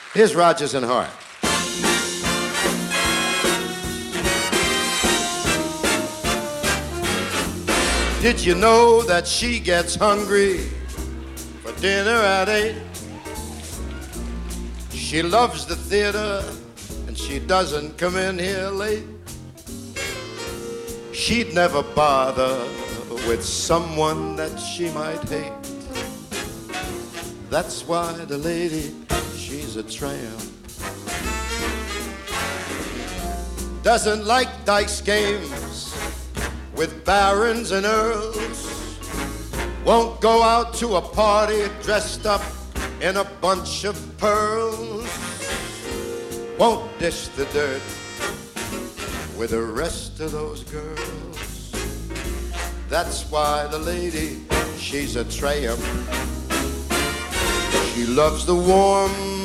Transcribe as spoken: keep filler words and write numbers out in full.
Here's Rodgers and Hart. Did you know that she gets hungry for dinner at eight? She loves the theater and she doesn't come in here late. She'd never bother with someone that she might hate. That's why the lady, she's a tramp. Doesn't like dice games with barons and earls. Won't go out to a party dressed up in a bunch of pearls. Won't dish the dirt with the rest of those girls. That's why the lady, she's a tramp. She loves the warm